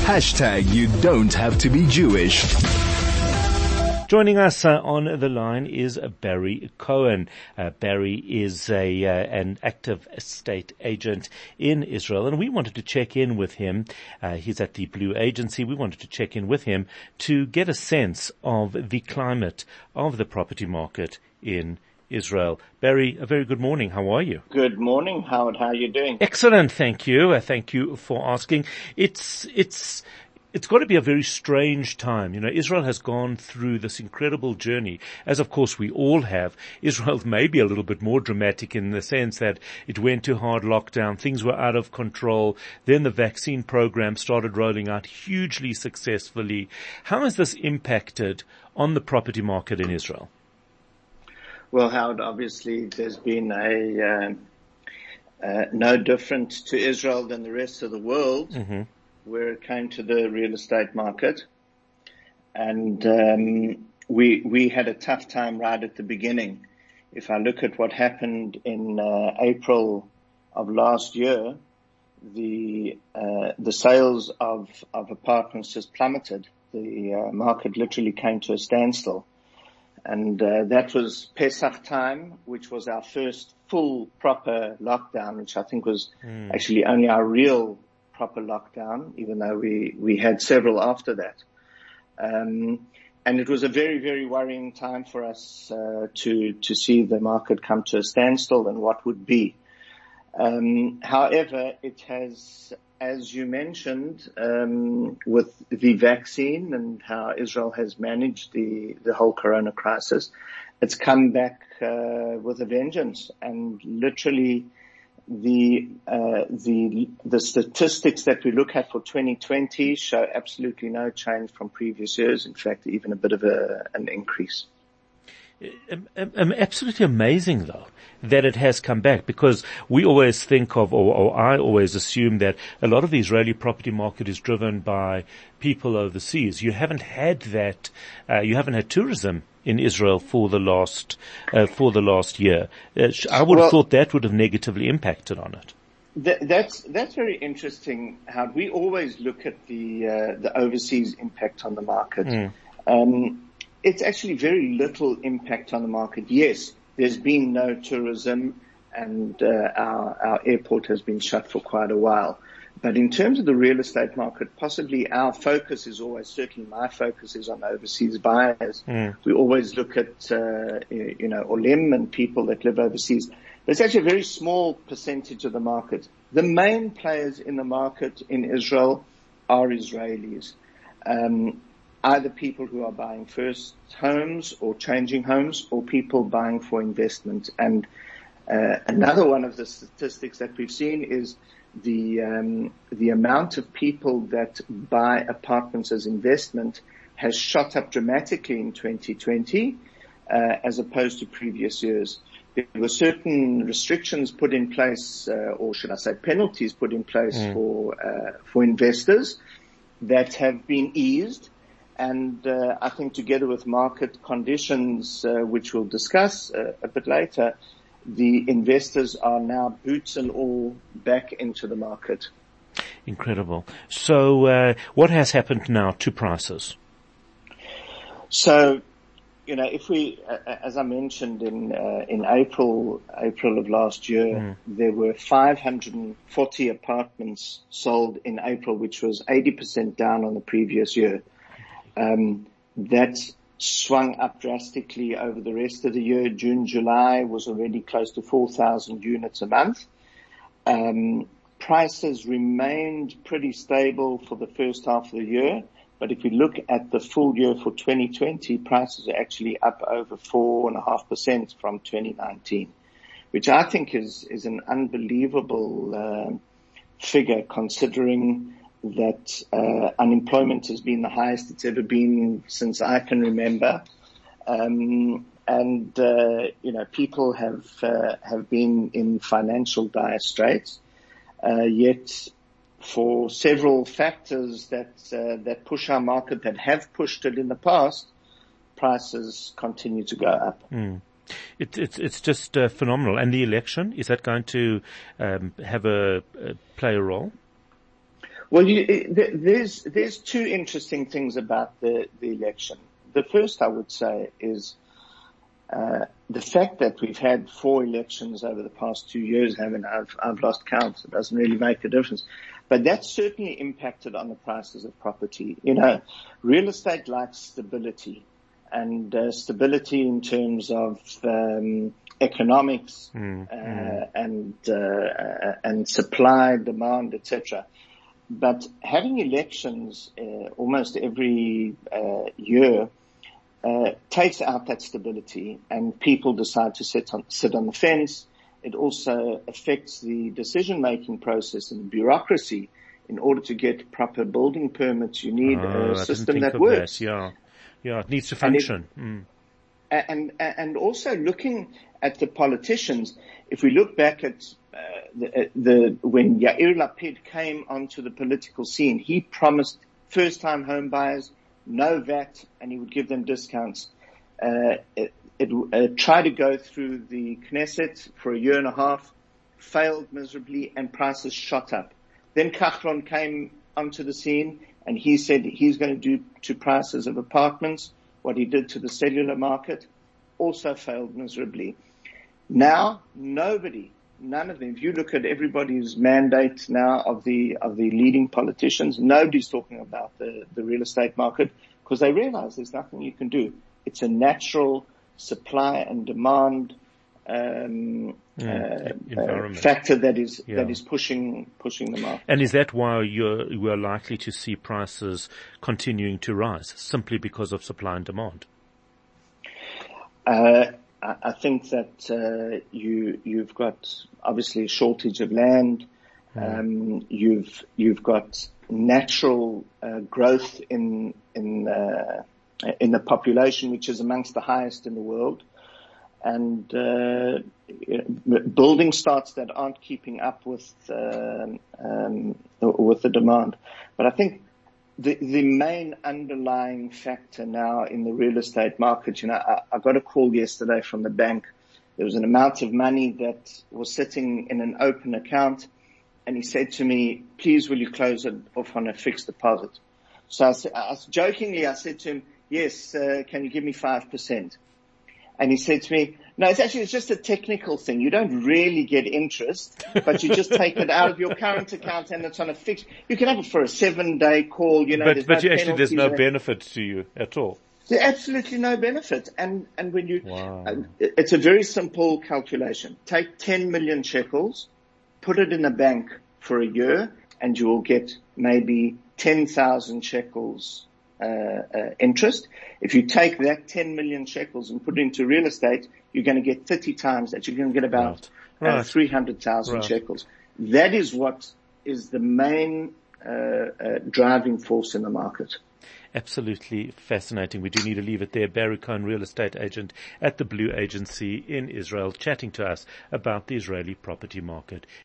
You don't have to be Jewish. Joining us on the line is Barry Cohen. Barry is an active estate agent in Israel, and we wanted to check in with him. He's at the Blue Agency. We wanted to check in with him to get a sense of the climate of the property market in Israel. Barry, a very good morning. How are you? Good morning, Howard. How are you doing? Excellent, thank you. Thank you for asking. It's got to be a very strange time. You know, Israel has gone through this incredible journey, as of course we all have. Israel may be a little bit more dramatic in the sense that it went to hard lockdown, things were out of control, then the vaccine program started rolling out hugely successfully. How has this impacted on the property market in Israel? Well, Howard, obviously there's been no different to Israel than the rest of the world. Mm-hmm. Where it came to the real estate market. And we had a tough time right at the beginning. If I look at what happened in April of last year, the sales of apartments just plummeted. The market literally came to a standstill. And that was Pesach time, which was our first full proper lockdown, which I think was actually only our real proper lockdown, even though we had several after that. And it was a very, very worrying time for us to see the market come to a standstill and what would be. However, it has, as you mentioned, with the vaccine and how Israel has managed the whole corona crisis, it's come back with a vengeance, and literally the statistics that we look at for 2020 show absolutely no change from previous years. In fact, even a bit of an increase. Absolutely amazing, though, that it has come back, because we always think of, or I always assume that a lot of the Israeli property market is driven by people overseas. You haven't had that. You haven't had tourism in Israel for the last year. I would have thought that would have negatively impacted on it. That's very interesting, Howard. We always look at the overseas impact on the market. It's actually very little impact on the market. Yes, there's been no tourism, and our airport has been shut for quite a while. But in terms of the real estate market, possibly our focus is always, certainly my focus is on overseas buyers. We always look at, Olim and people that live overseas. There's actually a very small percentage of the market. The main players in the market in Israel are Israelis. Either people who are buying first homes or changing homes, or people buying for investment. And another one of the statistics that we've seen is the amount of people that buy apartments as investment has shot up dramatically in 2020 as opposed to previous years. There were certain restrictions put in place, or should I say penalties put in place for investors that have been eased. And I think together with market conditions, which we'll discuss a bit later, the investors are now boots and all back into the market. Incredible. So what has happened now to prices? So, if we, as I mentioned in April of last year, there were 540 apartments sold in April, which was 80% down on the previous year. That swung up drastically over the rest of the year. June, July was already close to 4,000 units a month. Prices remained pretty stable for the first half of the year, but if you look at the full year for 2020, prices are actually up over 4.5% from 2019, which I think is an unbelievable figure, considering that unemployment has been the highest it's ever been since I can remember, people have been in financial dire straits. Yet, for several factors that push our market, that have pushed it in the past, prices continue to go up. It's just phenomenal. And the election, is that going to play a role? Well, there's two interesting things about the election. The first, I would say, is the fact that we've had 4 elections over the past 2 years. I've lost count. It doesn't really make a difference. But that certainly impacted on the prices of property. Real estate likes stability, and stability in terms of economics and supply, demand, etc. But having elections almost every year takes out that stability, and people decide to sit on the fence. It also affects the decision-making process and bureaucracy. In order to get proper building permits, you need a system that works. Yeah, it needs to function. And also looking at the politicians, if we look back at when Yair Lapid came onto the political scene, he promised first-time home buyers no VAT, and he would give them discounts. It tried to go through the Knesset for a year and a half, failed miserably, and prices shot up. Then Kachron came onto the scene, and he said he's going to do to prices of apartments what he did to the cellular market, also failed miserably. Now, none of them, if you look at everybody's mandate now of the leading politicians, nobody's talking about the real estate market, because they realize there's nothing you can do. It's a natural supply and demand factor that is pushing the market. And is that why you are likely to see prices continuing to rise, simply because of supply and demand? I think that you've got obviously a shortage of land. You've got natural growth in the population, which is amongst the highest in the world, and building starts that aren't keeping up with the demand. But I think the main underlying factor now in the real estate market, I got a call yesterday from the bank. There was an amount of money that was sitting in an open account, and he said to me, "Please, will you close it off on a fixed deposit?" So I jokingly said to him, "Yes, can you give me 5%? And he said to me, "No, it's just a technical thing. You don't really get interest, but you just take it out of your current account and it's on a fixed. You can have it for a 7-day call, But there's no benefit to you at all. There's absolutely no benefit. And when Wow. It's a very simple calculation. Take 10 million shekels, put it in a bank for a year, and you will get maybe 10,000 shekels interest. If you take that 10 million shekels and put it into real estate, you're going to get 30 times that. You're going to get about 300,000 shekels. That is what is the main driving force in the market. Absolutely fascinating. We do need to leave it there. Barry Cohen, real estate agent at the Blue Agency in Israel, chatting to us about the Israeli property market.